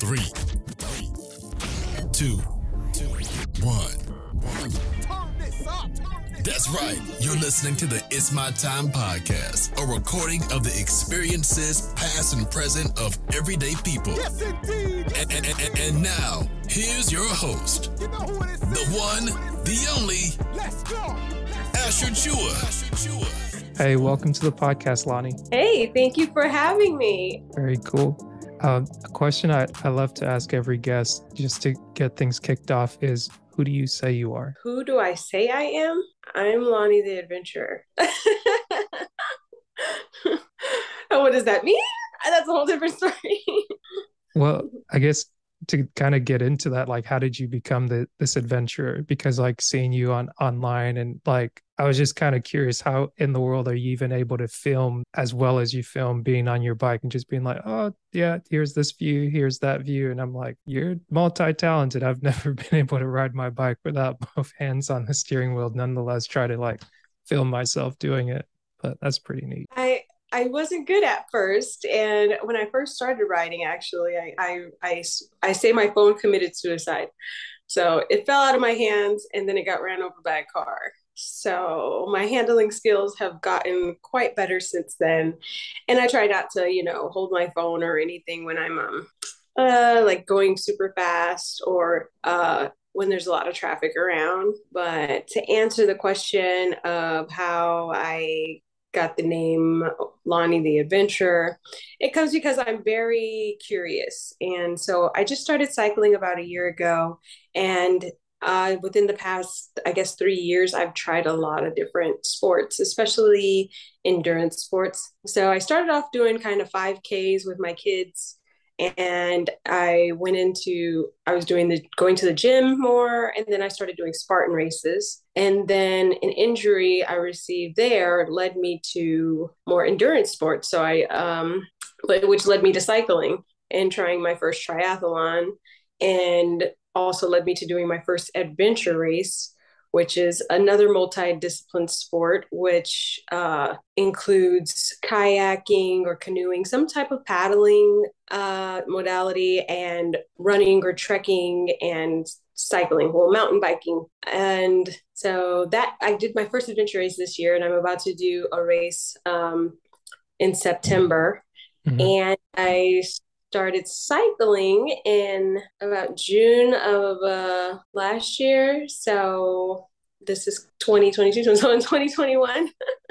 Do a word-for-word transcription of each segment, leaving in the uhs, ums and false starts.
Three, two, one. That's right. You're listening to the It's My Time podcast, a recording of the experiences, past and present, of everyday people. Yes, indeed. And, and, and, and now, here's your host, You know who it is. the one, the only, Let's go. Asher Chua. Hey, welcome to the podcast, Lonnie. Hey, thank you for having me. Very cool. Um, a question I, I love to ask every guest just to get things kicked off is, who do you say you are? Who do I say I am? I'm Lonnie the Adventurer. And what does that mean? That's a whole different story. Well, I guess to kind of get into that, like, how did you become the, this adventurer? Because like seeing you on online and like, I was just kind of curious, how in the world are you even able to film as well as you film being on your bike and just being like, oh yeah, here's this view, here's that view. And I'm like, you're multi-talented. I've never been able to ride my bike without both hands on the steering wheel, nonetheless try to like film myself doing it. But that's pretty neat. I I wasn't good at first. And when I first started riding, actually, I, I, I, I say my phone committed suicide. So it fell out of my hands and then it got ran over by a car. So my handling skills have gotten quite better since then. And I try not to, you know, hold my phone or anything when I'm um, uh, like going super fast or uh, when there's a lot of traffic around. But to answer the question of how I got the name Lonnie the Adventurer, it comes because I'm very curious. And so I just started cycling about a year ago. And uh, within the past, I guess, three years, I've tried a lot of different sports, especially endurance sports. So I started off doing kind of five Ks with my kids. And I went into, I was doing the, going to the gym more. And then I started doing Spartan races. And then an injury I received there led me to more endurance sports. So I, um, which led me to cycling and trying my first triathlon, and also led me to doing my first adventure race, which is another multi-discipline sport, which uh, includes kayaking or canoeing, some type of paddling uh, modality, and running or trekking and cycling, well, mountain biking. And so that I did my first adventure race this year, and I'm about to do a race um, in September. Mm-hmm. And I started cycling in about June of uh, last year. So this is twenty twenty-two, so in twenty twenty-one.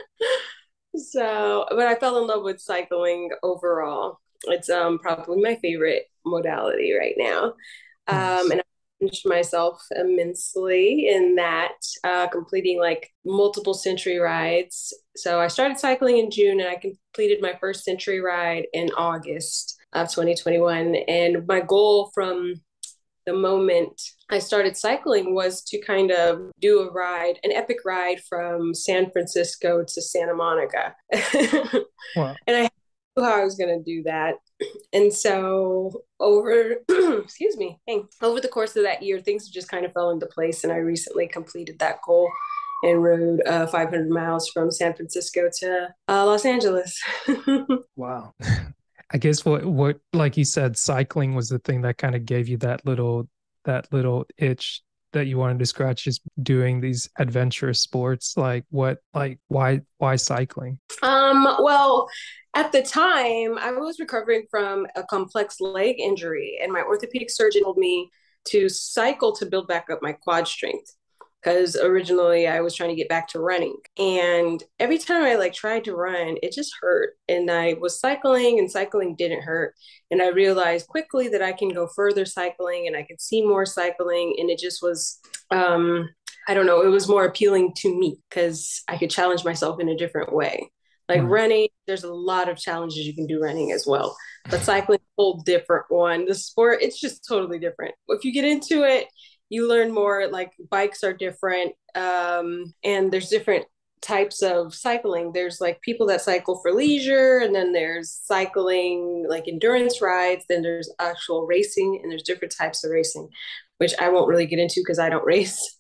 So, but I fell in love with cycling overall. It's um, probably my favorite modality right now. Nice. Um, and I challenged myself immensely in that, uh, completing like multiple century rides. So I started cycling in June and I completed my first century ride in August of twenty twenty-one. And my goal from the moment I started cycling was to kind of do a ride, an epic ride from San Francisco to Santa Monica. Wow. And I knew how I was going to do that. And so over, excuse me, dang, over the course of that year, things just kind of fell into place. And I recently completed that goal and rode uh, five hundred miles from San Francisco to uh, Los Angeles. Wow. I guess what, what, like you said, cycling was the thing that kind of gave you that little, that little itch that you wanted to scratch, just doing these adventurous sports. Like what, like why, why cycling? Um, well, at the time I was recovering from a complex leg injury, and my orthopedic surgeon told me to cycle to build back up my quad strength. Because originally I was trying to get back to running. And every time I like tried to run, it just hurt. And I was cycling and cycling didn't hurt. And I realized quickly that I can go further cycling and I could see more cycling. And it just was, um, I don't know, it was more appealing to me because I could challenge myself in a different way. Like mm. running, there's a lot of challenges you can do running as well. But cycling, a whole different one. The sport, it's just totally different. If you get into it, you learn more. Like bikes are different, um, and there's different types of cycling. There's like people that cycle for leisure, and then there's cycling like endurance rides, then there's actual racing, and there's different types of racing, which I won't really get into because I don't race.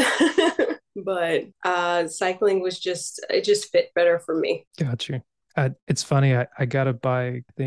But uh, cycling was just, it just fit better for me. Got you. Uh, it's funny, I, I got a bike, I think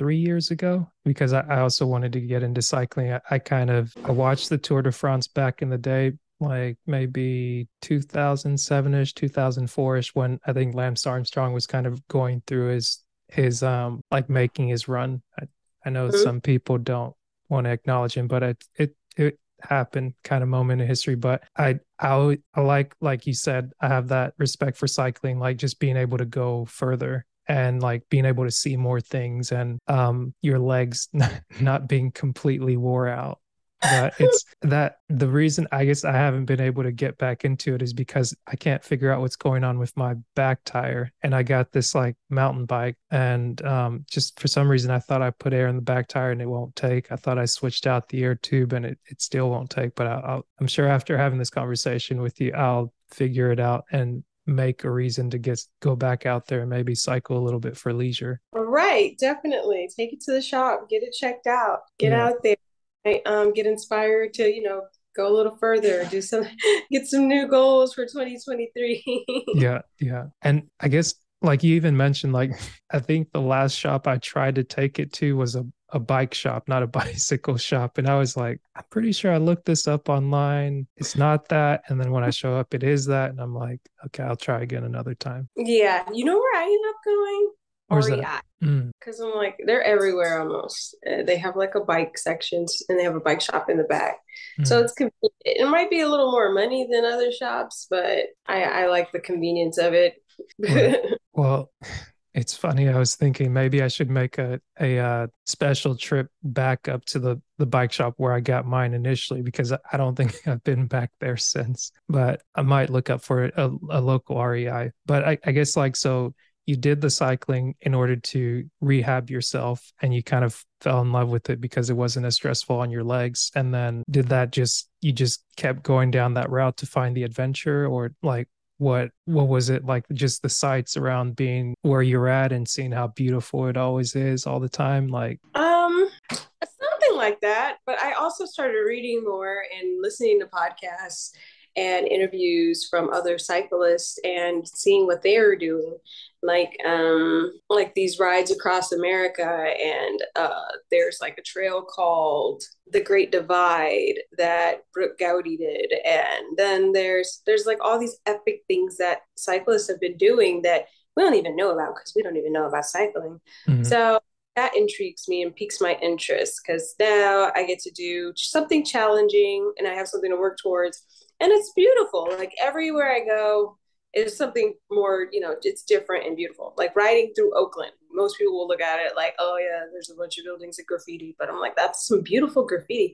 three years ago because I, I also wanted to get into cycling. I, I kind of I watched the Tour de France back in the day, like maybe two thousand seven-ish, two thousand four-ish, when I think Lance Armstrong was kind of going through his his um like making his run. I, I know Mhm. some people don't want to acknowledge him, but it it it happened kind of moment in history. But I I I like like you said, I have that respect for cycling, like just being able to go further and like being able to see more things and um your legs not being completely wore out. But it's that the reason I guess I haven't been able to get back into it is because I can't figure out what's going on with my back tire. And I got this like mountain bike, and um, just for some reason I thought I put air in the back tire and it won't take. I thought I switched out the air tube and it, it still won't take. But I'll, I'll, I'm sure after having this conversation with you, I'll figure it out and make a reason to get go back out there and maybe cycle a little bit for leisure. Right, definitely. Take it to the shop, get it checked out, get Yeah. out there, right? Um, get inspired to, you know, go a little further, do some, get some new goals for twenty twenty-three. Yeah, yeah. And I guess like you even mentioned, like I think the last shop I tried to take it to was a, a bike shop, not a bicycle shop. And I was like, I'm pretty sure I looked this up online. It's not that. And then when I show up, it is that. And I'm like, okay, I'll try again another time. Yeah, you know where I end up going? Where's that? R E I. Mm, Because I'm like, they're everywhere almost. Uh, they have like a bike section and they have a bike shop in the back. So mm. it's convenient. It might be a little more money than other shops, but I, I like the convenience of it. Right. Well, it's funny. I was thinking maybe I should make a a uh, special trip back up to the the bike shop where I got mine initially because I I don't think I've been back there since. But I might look up for a, a local R E I. But I, I guess like so you did the cycling in order to rehab yourself and you kind of fell in love with it because it wasn't as stressful on your legs. And then did that just you just kept going down that route to find the adventure, or like what what was it like, just the sights around being where you're at and seeing how beautiful it always is all the time, like Um, something like that. But I also started reading more and listening to podcasts and interviews from other cyclists and seeing what they are doing, like um like these rides across America. And uh there's like a trail called the Great Divide that Brooke Gowdy did, and then there's there's like all these epic things that cyclists have been doing that we don't even know about because we don't even know about cycling. mhm. So that intrigues me and piques my interest because now I get to do something challenging and I have something to work towards. And it's beautiful. Like everywhere I go, it's something more, you know, it's different and beautiful. Like riding through Oakland, most people will look at it like, oh, yeah, there's a bunch of buildings and graffiti. But I'm like, that's some beautiful graffiti.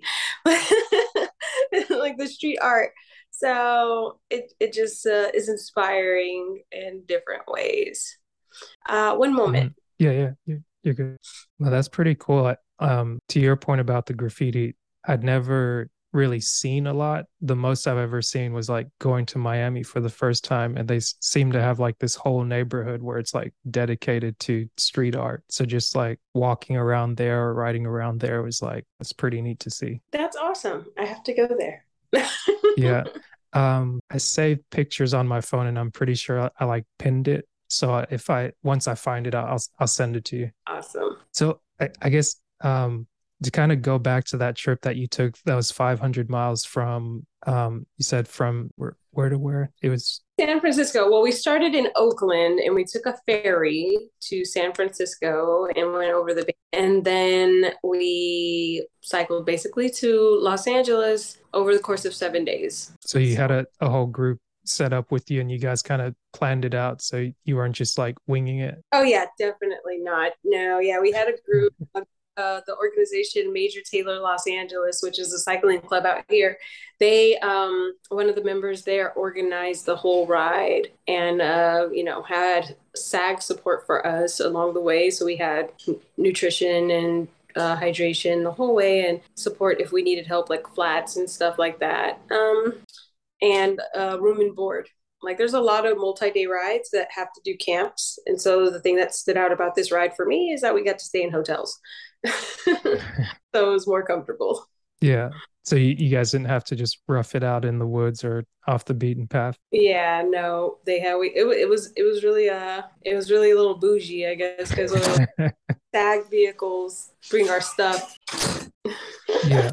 Like the street art. So it, it just uh, is inspiring in different ways. Uh, one moment. Mhm. Yeah, yeah, you're, you're good. Well, that's pretty cool. I- Um, to your point about the graffiti, I'd never really seen a lot. The most I've ever seen was like going to Miami for the first time, and they s- seem to have like this whole neighborhood where it's like dedicated to street art. So just like walking around there or riding around there was like, it's pretty neat to see. That's awesome. I have to go there. Yeah. Um, I saved pictures on my phone and I'm pretty sure I, I like pinned it. So if I once I find it, I'll I'll send it to you. Awesome. So I, I guess um, to kind of go back to that trip that you took, that was five hundred miles from, um, you said from where, where to where? It was, San Francisco. Well, we started in Oakland and we took a ferry to San Francisco and went over the bay. And then we cycled basically to Los Angeles over the course of seven days. so you had So, a, a whole group set up with you and you guys kind of planned it out. So you weren't just like winging it. oh yeah, definitely not. No, yeah, we had a group. Uh, the organization Major Taylor Los Angeles, which is a cycling club out here, they um, one of the members there organized the whole ride and uh, you know had SAG support for us along the way. So we had nutrition and uh, hydration the whole way and support if we needed help, like flats and stuff like that, um, and uh, room and board. Like there's a lot of multi-day rides that have to do camps. And so the thing that stood out about this ride for me is that we got to stay in hotels. So it was more comfortable. Yeah. So you, you guys didn't have to just rough it out in the woods or off the beaten path. Yeah, no, they had we it, it was it was really uh it was really a little bougie, I guess, because tag vehicles, bring our stuff. Yeah.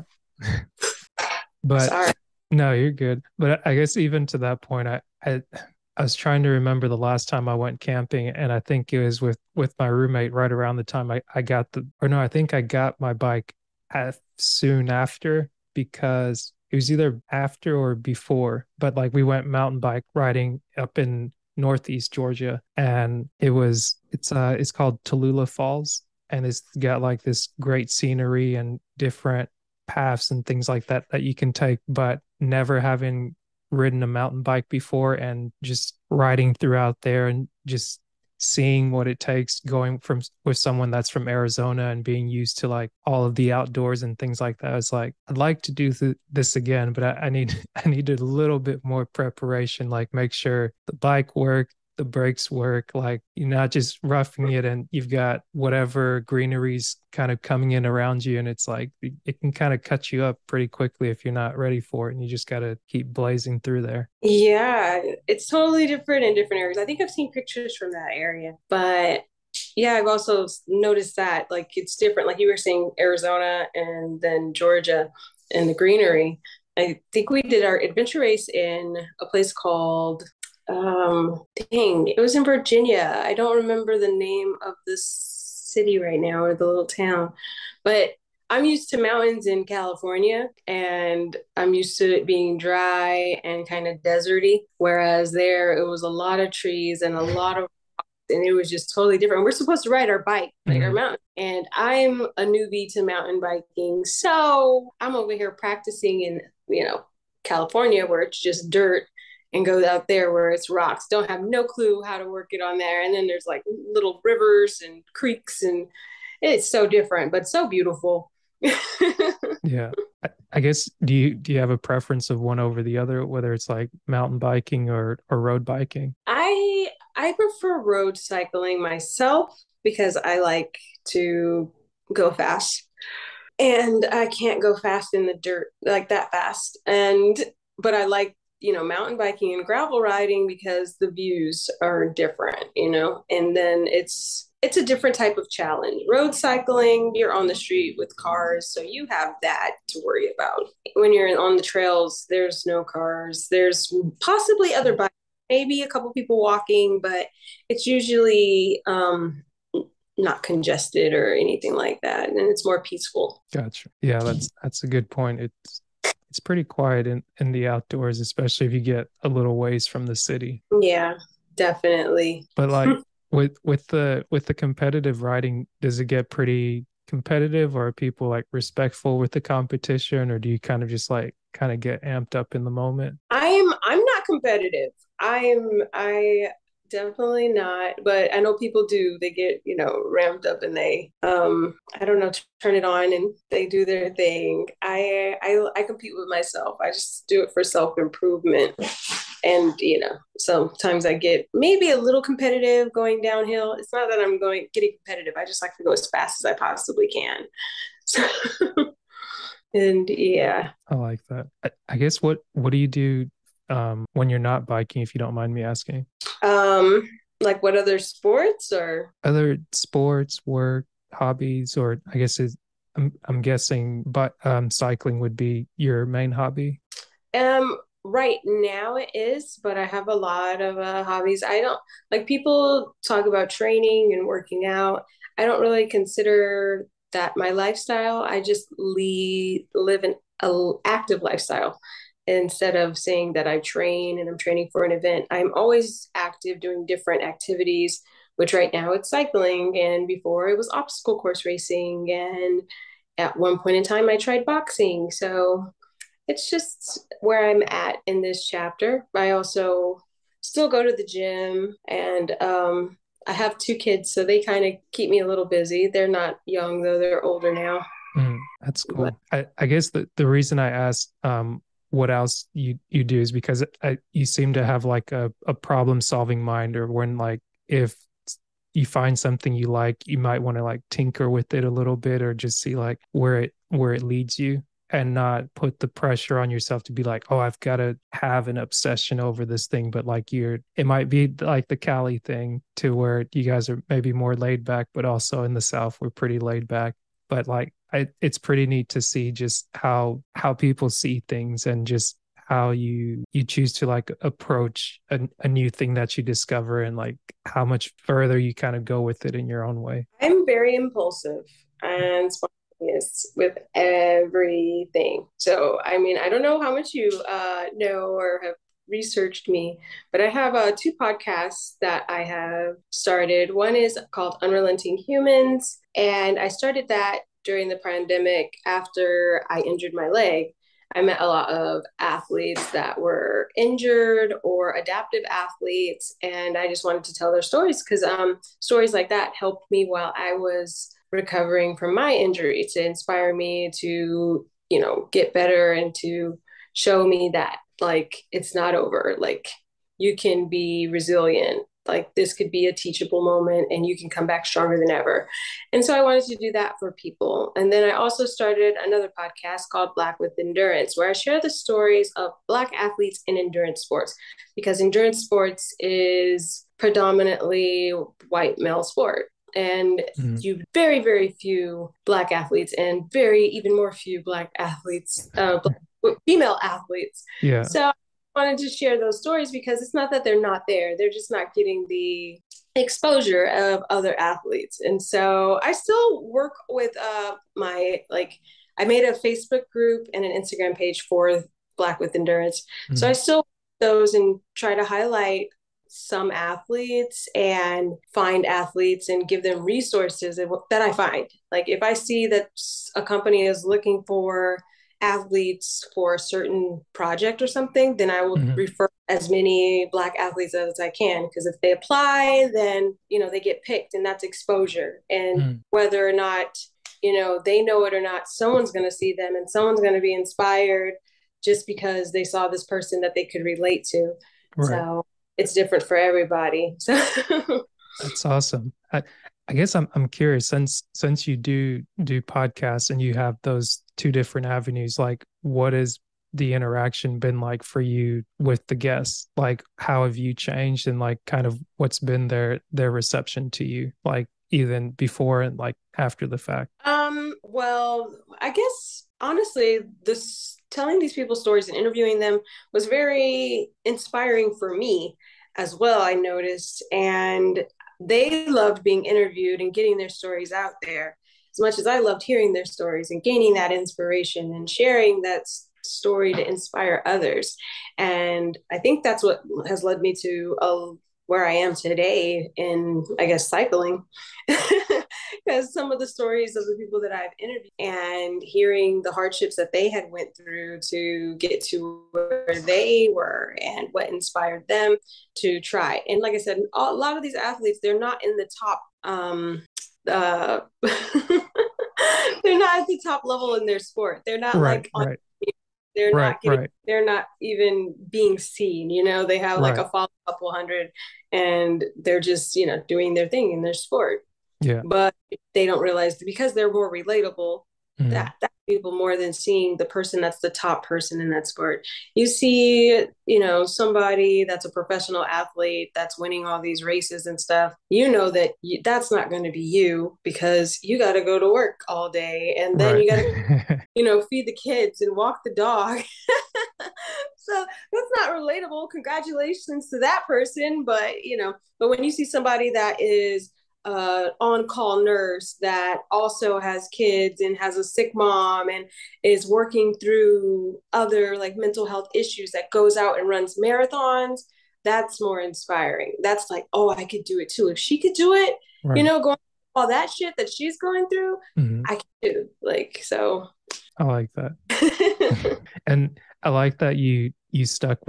But Sorry. No, you're good. But I guess even to that point, I, I I was trying to remember the last time I went camping, and I think it was with with my roommate right around the time I, I got the or no, I think I got my bike at, soon after, because it was either after or before, but like we went mountain bike riding up in Northeast Georgia, and it was it's uh it's called Tallulah Falls, and it's got like this great scenery and different paths and things like that that you can take, but never having ridden a mountain bike before, and just riding throughout there and just seeing what it takes going from with someone that's from Arizona and being used to like all of the outdoors and things like that. It's like, I'd like to do th- this again, but I, I need I need a little bit more preparation, like make sure the bike works, the brakes work, like you're not just roughing it and you've got whatever greenery's kind of coming in around you, and it's like it can kind of cut you up pretty quickly if you're not ready for it, and you just got to keep blazing through there. Yeah, it's totally different in different areas. I think I've seen pictures from that area, but yeah, I've also noticed that like it's different. Like you were saying, Arizona and then Georgia and the greenery. I think we did our adventure race in a place called um dang, it was in Virginia. I don't remember the name of the city right now or the little town, but I'm used to mountains in California, and I'm used to it being dry and kind of deserty, whereas there it was a lot of trees and a lot of, and it was just totally different. We're supposed to ride our bike, like mm-hmm. our mountain, and I'm a newbie to mountain biking, so I'm over here practicing in, you know, California where it's just dirt, and go out there where it's rocks. Don't have no clue how to work it on there. And then there's like little rivers and creeks, and it's so different, but so beautiful. Yeah. I, I guess, do you do you have a preference of one over the other, whether it's like mountain biking or, or road biking? I I prefer road cycling myself because I like to go fast. And I can't go fast in the dirt like that fast. And but I like, you know, mountain biking and gravel riding because the views are different, you know, and then it's it's a different type of challenge. Road cycling, you're on the street with cars, so you have that to worry about. When you're on the trails, there's no cars. There's possibly other bikes, maybe a couple people walking, but it's usually um, not congested or anything like that, and it's more peaceful. Gotcha. Yeah, that's that's a good point. It's it's pretty quiet in, in the outdoors, especially if you get a little ways from the city. Yeah, definitely. But like with with the with the competitive riding, does it get pretty competitive, or are people like respectful with the competition, or do you kind of just like kind of get amped up in the moment? I'm I'm not competitive. I'm I definitely not, but I know people do. They get, you know, ramped up and they um I don't know, turn it on and they do their thing. I I I compete with myself. I just do it for self-improvement. And, you know, sometimes I get maybe a little competitive going downhill. It's not that I'm going getting competitive. I just like to go as fast as I possibly can. So, and yeah. I like that. I, I guess what, what do you do um, when you're not biking, if you don't mind me asking? Um, like what other sports or? Other sports, work, hobbies, or I guess it's, I'm, I'm guessing, but um, cycling would be your main hobby? Um, Right now it is, but I have a lot of uh, hobbies. I don't like people talk about training and working out. I don't really consider that my lifestyle. I just lead, live an a, active lifestyle instead of saying that I train and I'm training for an event. I'm always active doing different activities, which right now it's cycling. And before it was obstacle course racing. And at one point in time, I tried boxing. So it's just where I'm at in this chapter. I also still go to the gym, and um, I have two kids, so they kind of keep me a little busy. They're not young, though. They're older now. Mm, that's cool. But, I, I guess the, the reason I asked um, what else you, you do is because I, you seem to have like a, a problem-solving mind, or when like if you find something you like, you might want to like tinker with it a little bit or just see like where it where it leads you. and not put the pressure on yourself to be like, oh, I've got to have an obsession over this thing. But like you're, it might be like the Cali thing to where you guys are maybe more laid back, but also in the South, we're pretty laid back. But like, I, it's pretty neat to see just how, how people see things and just how you, you choose to like approach a, a new thing that you discover and like how much further you kind of go with it in your own way. I'm very impulsive and spontaneous with everything. So, I mean, I don't know how much you uh, know or have researched me, but I have uh, two podcasts that I have started. One is called Unrelenting Humans, and I started that during the pandemic after I injured my leg. I met a lot of athletes that were injured or adaptive athletes, and I just wanted to tell their stories because um, stories like that helped me while I was recovering from my injury to inspire me to, you know, get better and to show me that like it's not over. Like you can be resilient. Like this could be a teachable moment and you can come back stronger than ever. And so I wanted to do that for people. And then I also started another podcast called Black with Endurance, where I share the stories of Black athletes in endurance sports, because endurance sports is predominantly white male sport. And mm-hmm. you very, very few Black athletes and very even more few Black athletes, uh, Black, female athletes. Yeah. So wanted to share those stories because it's not that they're not there. They're just not getting the exposure of other athletes. And so I still work with uh, my, like, I made a Facebook group and an Instagram page for Black with Endurance. Mm-hmm. So I still those and try to highlight some athletes and find athletes and give them resources that I find. Like if I see that a company is looking for athletes for a certain project or something, then I will mm-hmm. refer as many Black athletes as I can, because if they apply, then, you know, they get picked, and that's exposure. And mm. whether or not, you know, they know it or not, someone's going to see them and someone's going to be inspired just because they saw this person that they could relate to. Right. So it's different for everybody. So that's awesome. I, I guess I'm I'm curious, since since you do do podcasts and you have those two different avenues, like what has the interaction been like for you with the guests? Like how have you changed, and like kind of what's been their their reception to you, like even before and like after the fact? Um, well, I guess honestly, this telling these people stories and interviewing them was very inspiring for me as well, I noticed. And they loved being interviewed and getting their stories out there as much as I loved hearing their stories and gaining that inspiration and sharing that story to inspire others. And I think that's what has led me to uh, where I am today in, I guess, cycling. Because some of the stories of the people that I've interviewed and hearing the hardships that they had went through to get to where they were and what inspired them to try. And like I said, a lot of these athletes, they're not in the top, um, uh, they're not at the top level in their sport. They're not right, like, on, right. they're right, not getting, right. they're not even being seen, you know, they have like right. a follow couple hundred and they're just, you know, doing their thing in their sport. Yeah. But they don't realize that because they're more relatable, mm-hmm. that that people more than seeing the person that's the top person in that sport. You see, you know, somebody that's a professional athlete that's winning all these races and stuff. You know that you, that's not going to be you, because you got to go to work all day and then right. you got to, you know, feed the kids and walk the dog. So that's not relatable. Congratulations to that person. But, you know, but when you see somebody that is uh, on-call nurse that also has kids and has a sick mom and is working through other like mental health issues, that goes out and runs marathons, that's more inspiring. That's like, oh, I could do it too. If she could do it, right. you know, going through all that shit that she's going through, mm-hmm. I can do. Like, so. I like that. And I like that you you stuck with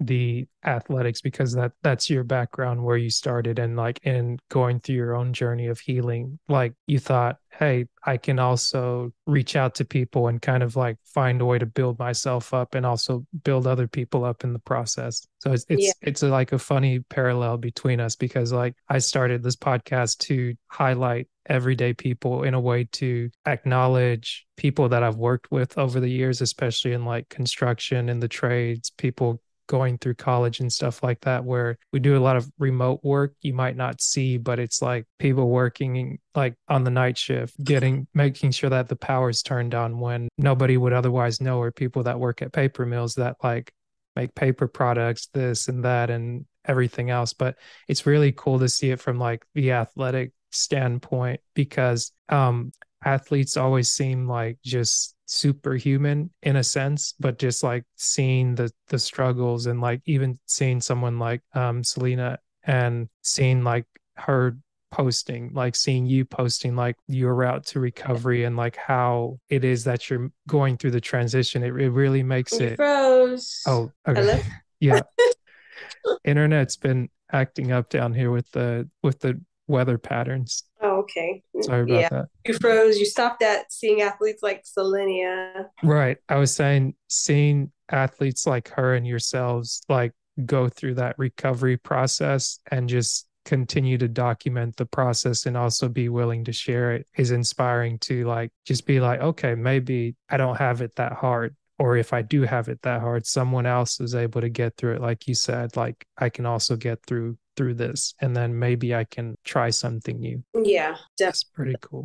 the athletics because that that's your background where you started, and like in going through your own journey of healing, like you thought, hey, I can also reach out to people and kind of like find a way to build myself up and also build other people up in the process. So it's Yeah. it's it's a, like a funny parallel between us because like I started this podcast to highlight everyday people in a way to acknowledge people that I've worked with over the years, especially in like construction and the trades, people going through college and stuff like that, where we do a lot of remote work you might not see, but it's like people working like on the night shift, getting, making sure that the power is turned on when nobody would otherwise know, or people that work at paper mills that like make paper products, this and that and everything else. But it's really cool to see it from like the athletic standpoint because um athletes always seem like just superhuman in a sense, but just like seeing the the struggles and like even seeing someone like um Selena and seeing like her posting, like seeing you posting like your route to recovery and like how it is that you're going through the transition, it, it really makes You it froze. oh okay Hello? yeah, internet's been acting up down here with the with the weather patterns. Oh, okay. Sorry about Yeah. that. You froze. You stopped at seeing athletes like Selenia. Right. I was saying seeing athletes like her and yourselves like go through that recovery process and just continue to document the process and also be willing to share it is inspiring to like just be like, okay, maybe I don't have it that hard. Or if I do have it that hard, someone else is able to get through it. Like you said, like I can also get through through this and then maybe I can try something new. Yeah, That's definitely. pretty cool.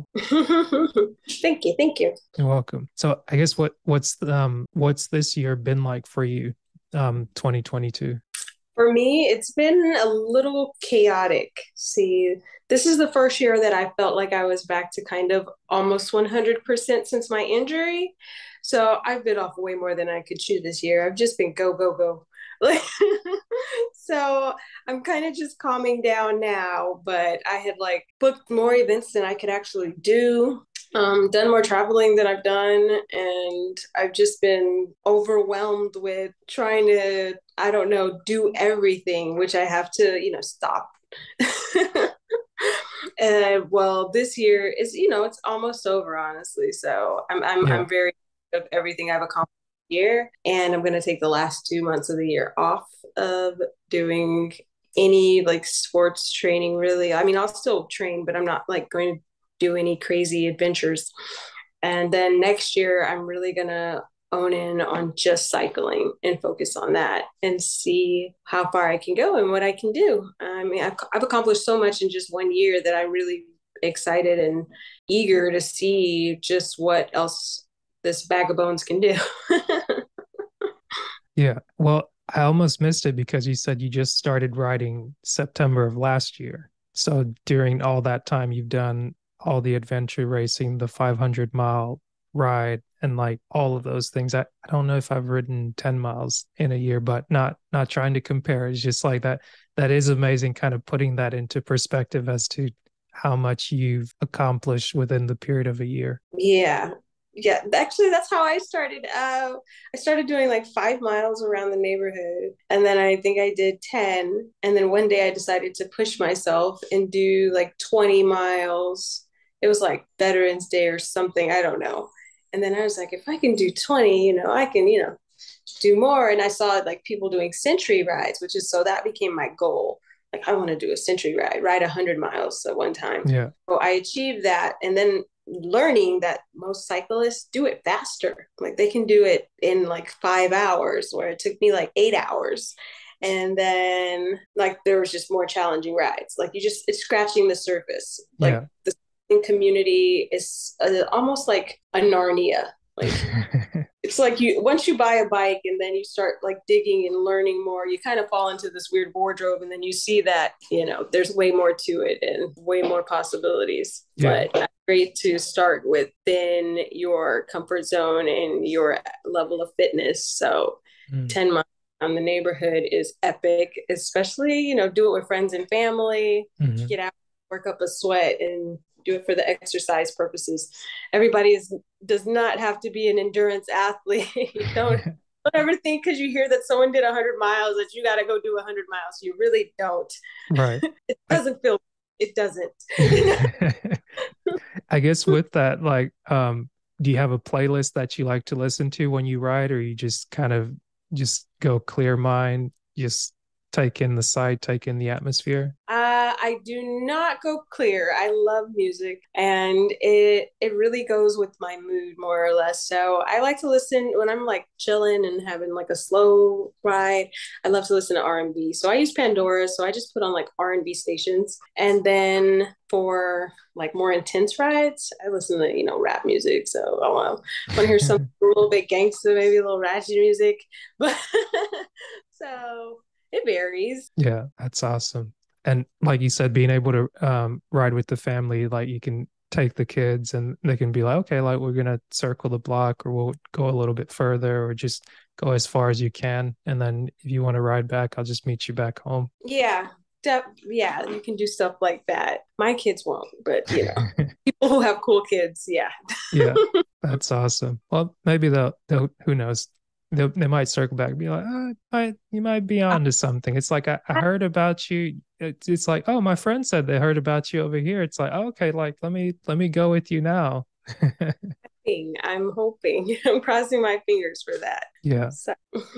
Thank you. Thank you. You're welcome. So I guess what what's um what's this year been like for you, um, twenty twenty-two? For me, it's been a little chaotic. See, this is the first year that I felt like I was back to kind of almost one hundred percent since my injury. So I've been off way more than I could chew this year. I've just been go, go, go. Like, so I'm kind of just calming down now, but I had like booked more events than I could actually do. Um, done more traveling than I've done, and I've just been overwhelmed with trying to, I don't know, do everything, which I have to, you know, stop. And well, this year is, you know, it's almost over, honestly. So I'm I'm Yeah. I'm very proud of everything I've accomplished this year, and I'm gonna take the last two months of the year off of doing any like sports training, really. I mean, I'll still train, but I'm not like going to do any crazy adventures. And then next year, I'm really going to own in on just cycling and focus on that and see how far I can go and what I can do. I mean, I've, I've accomplished so much in just one year that I'm really excited and eager to see just what else this bag of bones can do. Yeah. Well, I almost missed it because you said you just started riding September of last year. So during all that time, you've done all the adventure racing, the five hundred mile ride, and like all of those things. I, I don't know if I've ridden ten miles in a year, but not not trying to compare. It's just like that. That is amazing, kind of putting that into perspective as to how much you've accomplished within the period of a year. Yeah. Yeah, actually, that's how I started. Uh, I started doing like five miles around the neighborhood, and then I think I did ten. And then one day I decided to push myself and do like twenty miles. It was like Veterans Day or something, I don't know. And then I was like, if I can do twenty, you know, I can, you know, do more. And I saw like people doing century rides, which is so that became my goal. Like, I want to do a century ride, ride one hundred miles at one time. Yeah. So I achieved that. And then learning that most cyclists do it faster. Like they can do it in like five hours, where it took me like eight hours. And then like there was just more challenging rides. Like you just, it's scratching the surface. Like Yeah. the cycling community is uh, almost like a Narnia. Like it's like you, once you buy a bike and then you start like digging and learning more, you kind of fall into this weird wardrobe, and then you see that, you know, there's way more to it and way more possibilities. Yeah. But it's great to start within your comfort zone and your level of fitness. So Mm. ten miles on the neighborhood is epic, especially, you know, do it with friends and family, Mhm. get out, work up a sweat, and do it for the exercise purposes. Everybody is does not have to be an endurance athlete. You don't Don't ever think because you hear that someone did one hundred miles that you got to go do one hundred miles. You really don't. Right. It doesn't feel, it doesn't. I guess with that, like, um, do you have a playlist that you like to listen to when you ride, or you just kind of just go clear mind, just take in the sight, take in the atmosphere? Uh, I do not go clear. I love music, and it it really goes with my mood more or less. So I like to listen when I'm like chilling and having like a slow ride. I love to listen to R and B. So I use Pandora. So I just put on like R and B stations, and then for like more intense rides, I listen to you know rap music. So I want to hear something a little bit gangster, maybe a little ratchet music, but so. It varies. Yeah, that's awesome. And like you said, being able to um, ride with the family, like you can take the kids and they can be like, okay, like we're gonna circle the block, or we'll go a little bit further, or just go as far as you can. And then if you want to ride back, I'll just meet you back home. Yeah. Def- yeah, you can do stuff like that. My kids won't, but you know, people who have cool kids, yeah. Yeah, that's awesome. Well, maybe they'll, they'll who knows, they they might circle back and be like, oh, I, you might be on to something. It's like, I, I heard about you. It's, it's like, oh, my friend said they heard about you over here. It's like, oh, okay, like, let me, let me go with you now. I'm hoping. I'm crossing my fingers for that. Yeah. So,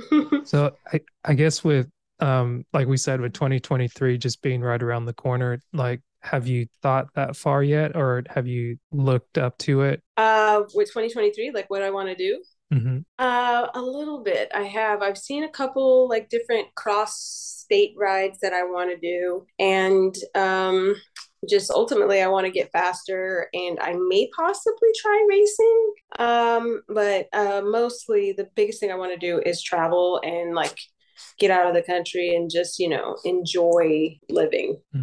so I, I guess with, um, like we said, with twenty twenty-three just being right around the corner, like, have you thought that far yet, or have you looked up to it? Uh, with twenty twenty-three, like what I want to do? Mm-hmm. Uh, a little bit. I have. I've seen a couple like different cross state rides that I want to do, and um, just ultimately I want to get faster, and I may possibly try racing. Um, but uh, mostly the biggest thing I want to do is travel and like get out of the country and just you know enjoy living. Mm-hmm.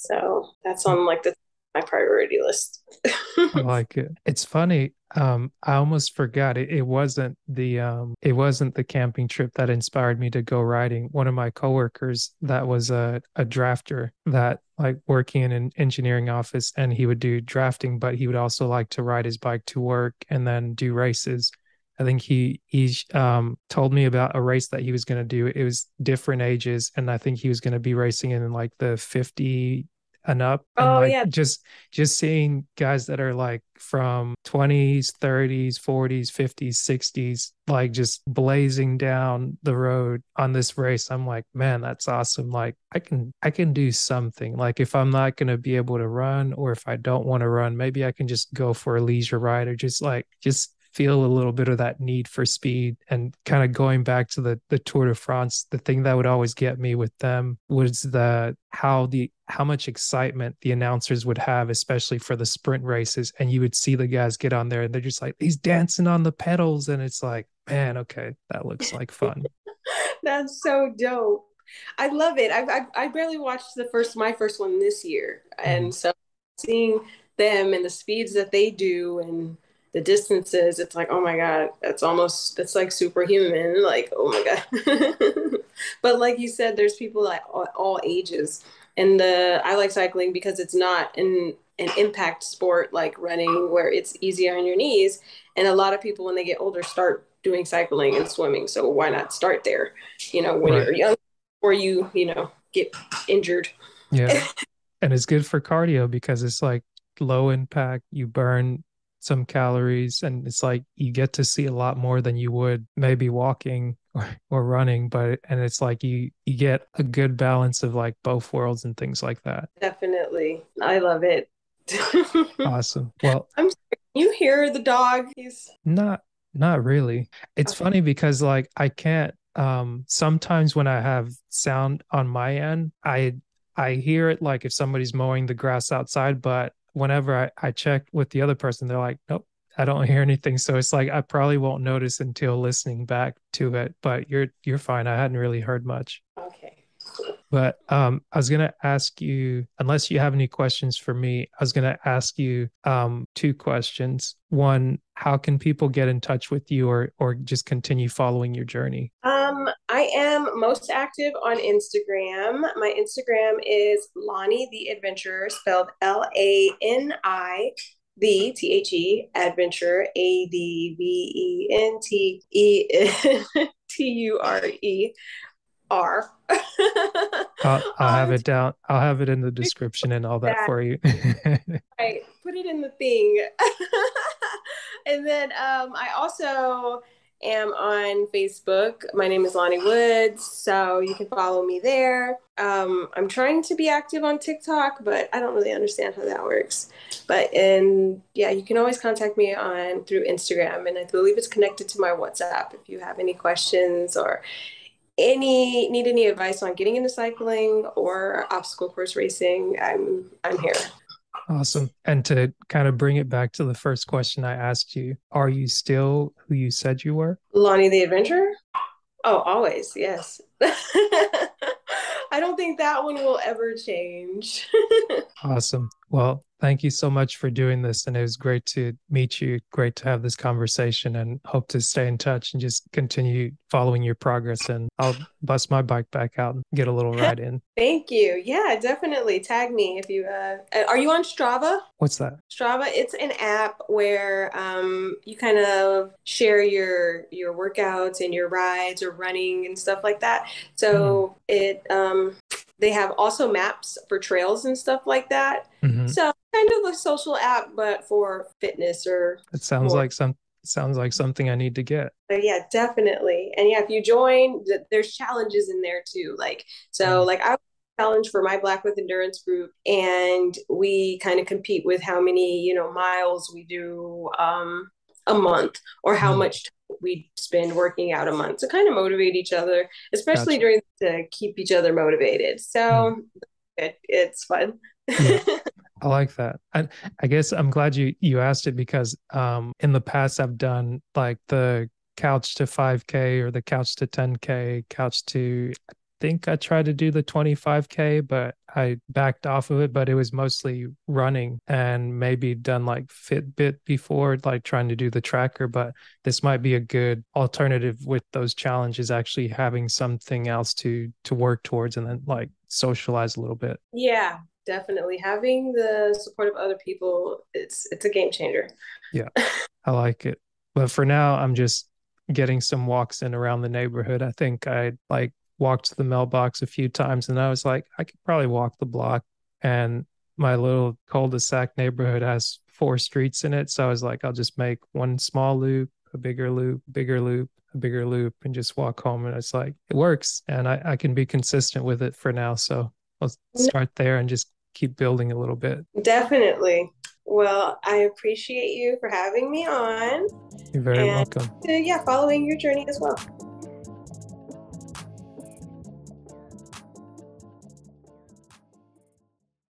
So that's on like the my priority list. I like it. It's funny. Um, I almost forgot it. It wasn't the um, it wasn't the camping trip that inspired me to go riding. One of my coworkers that was a a drafter that like working in an engineering office, and he would do drafting, but he would also like to ride his bike to work and then do races. I think he he um told me about a race that he was going to do. It was different ages, and I think he was going to be racing in like the fifty and up, and oh like yeah, just just seeing guys that are like from twenties, thirties, forties, fifties, sixties, like just blazing down the road on this race. I'm like, man, that's awesome. Like I can I can do something. Like if I'm not going to be able to run, or if I don't want to run, maybe I can just go for a leisure ride, or just like just feel a little bit of that need for speed. And kind of going back to the the Tour de France, the thing that would always get me with them was the how the how much excitement the announcers would have, especially for the sprint races. And you would see the guys get on there and they're just like, he's dancing on the pedals. And it's like, man, okay, that looks like fun. That's so dope. I love it. I've, I've I barely watched the first my first one this year, and mm. so seeing them and the speeds that they do and the distances, it's like, oh my god, that's almost that's like superhuman. Like, oh my god. But like you said, there's people like all, all ages, and the I like cycling because it's not an an impact sport like running where it's easy on your knees. And a lot of people when they get older start doing cycling and swimming. So why not start there? You know, when right. you're young, or you you know get injured. Yeah, and it's good for cardio because it's like low impact. You burn some calories, and it's like you get to see a lot more than you would maybe walking or, or running, but and it's like you you get a good balance of like both worlds and things like that. Definitely. I love it. Awesome. Well, I'm sorry. You hear the dog? He's not not really. It's okay. Funny because like I can't um sometimes when I have sound on my end, I I hear it like if somebody's mowing the grass outside, but whenever I, I check with the other person, they're like, nope, I don't hear anything. So it's like I probably won't notice until listening back to it. But you're you're fine. I hadn't really heard much. Okay. But um, I was gonna ask you, unless you have any questions for me, I was gonna ask you um two questions. One, how can people get in touch with you, or or just continue following your journey? Um, I am most active on Instagram. My Instagram is Lani the Adventurer, spelled L A N I the T H E Adventure, A D V E N T E T T U R E R. I'll, I'll have on it down. I'll have it in the description and all that that. for you. Right. Put it in the thing. And then um, I also am on Facebook. My name is Lonnie Woods, so you can follow me there. Um, I'm trying to be active on TikTok, but I don't really understand how that works. But and yeah, you can always contact me on through Instagram, and I believe it's connected to my WhatsApp if you have any questions or any need any advice on getting into cycling or obstacle course racing. I'm I'm here. Awesome. And to kind of bring it back to the first question I asked you, are you still who you said you were? Lonnie the Adventurer? Oh, always, yes. I don't think that one will ever change. Awesome. Well, thank you so much for doing this. And it was great to meet you. Great to have this conversation, and hope to stay in touch and just continue following your progress. And I'll bust my bike back out and get a little ride in. Thank you. Yeah, definitely. Tag me if you, uh, are you on Strava? What's that? Strava, it's an app where um, you kind of share your your workouts and your rides or running and stuff like that. So mm. it um, they have also maps for trails and stuff like that. Mm-hmm. So kind of a social app, but for fitness or. It sounds more. like some. Sounds like something I need to get. But yeah, definitely. And yeah, if you join, there's challenges in there too. Like so, mm. like I. challenge for my Black with Endurance group, and we kind of compete with how many you know miles we do um a month, or how mm. much time we spend working out a month, to kind of motivate each other, especially gotcha. during to keep each other motivated. So mm. it, it's fun. Yeah. I like that. I, I guess I'm glad you you asked it, because um in the past I've done like the couch to five K or the couch to ten K, couch to think I tried to do the twenty-five K, but I backed off of it. But it was mostly running, and maybe done like Fitbit before, like trying to do the tracker. But this might be a good alternative with those challenges, actually having something else to to work towards, and then like socialize a little bit. Yeah, definitely. Having the support of other people, it's it's a game changer. Yeah, I like it. But for now, I'm just getting some walks in around the neighborhood. I think I like walked to the mailbox a few times, and I was like, I could probably walk the block. And my little cul-de-sac neighborhood has four streets in it. So I was like, I'll just make one small loop, a bigger loop, bigger loop, a bigger loop, and just walk home. And it's like, it works. And I, I can be consistent with it for now. So I'll start there and just keep building a little bit. Definitely. Well, I appreciate you for having me on. You're very and, welcome. Uh, yeah, following your journey as well.